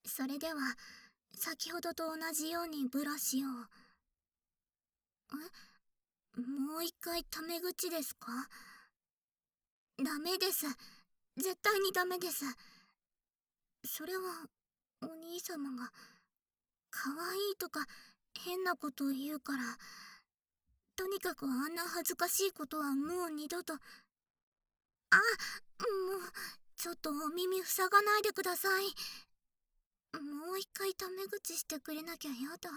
それでは、先ほどと同じようにブラシを。もう一回タメ口ですか？ダメです。絶対にダメです。それは、お兄様が、可愛いとか変なことを言うから、とにかくあんな恥ずかしいことはもう二度と。もう、ちょっとお耳塞がないでください。もう一回タメ口してくれなきゃやだ。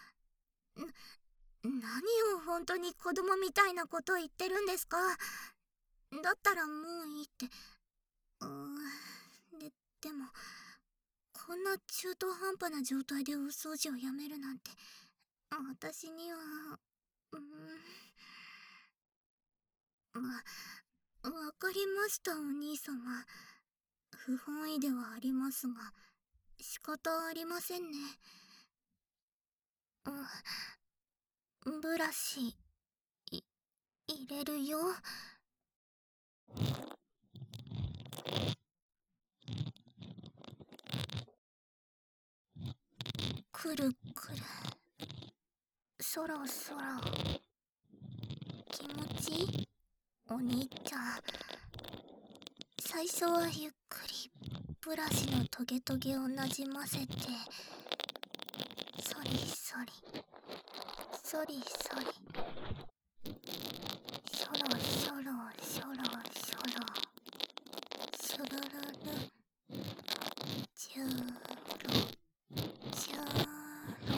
何を本当に子供みたいなことを言ってるんですか？だったらもういいって。でも、こんな中途半端な状態でお掃除をやめるなんて、私には、わかりました、お兄様。不本意ではありますが、仕方ありませんね。ブラシ、入れるよ。くるくる。そろそろ。気持ちいい？お兄ちゃん。最初はゆっくりブラシのトゲトゲをなじませて、そりそり、そりそり、そろそろそろそろ、シュルルル、ジューロ、ジューロ、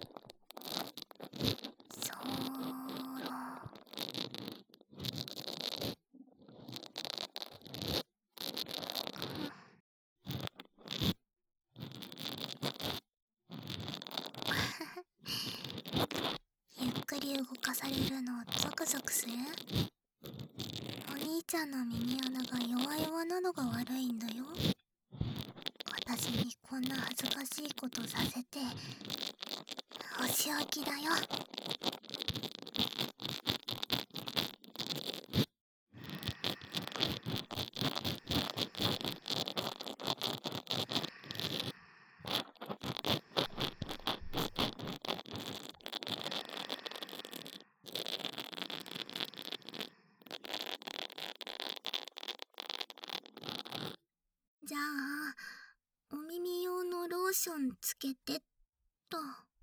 そーろ。ゆっくり動かされるのゾクゾクする？お兄ちゃんの耳穴が弱々なのが悪いんだよ。私にこんな恥ずかしいことさせて、お仕置きだよ。じゃあ、お耳用のローションつけてっと。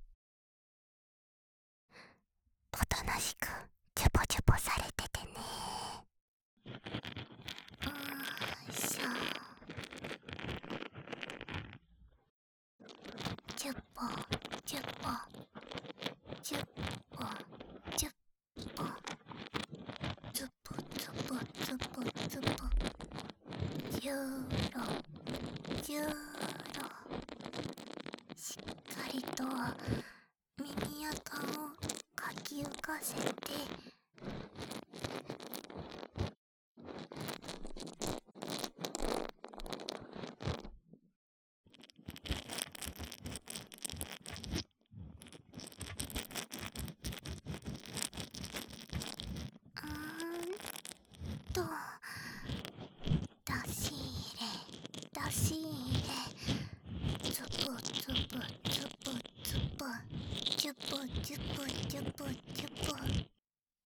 おとなしくチュポチュポされててね。しょ。チュポチュポチュポチュポ、ツポツポツポツポ、ジューロジューロ。しっかりと耳垢をかき浮かせて、と出し入れ出し入れ、ツプツプツプツプ、チュプチュプチュプチュプ。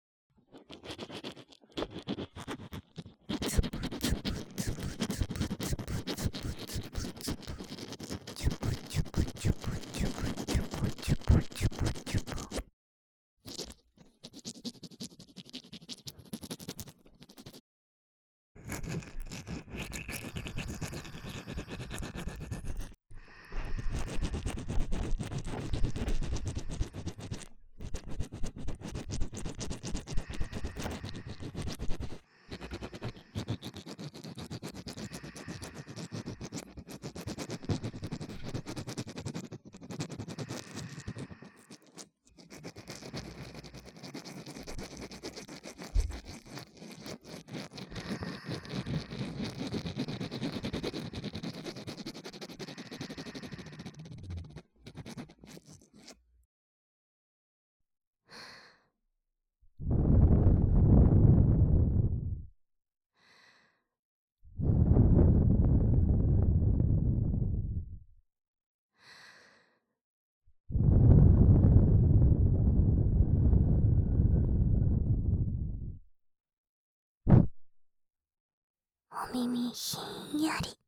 お耳ひんやり。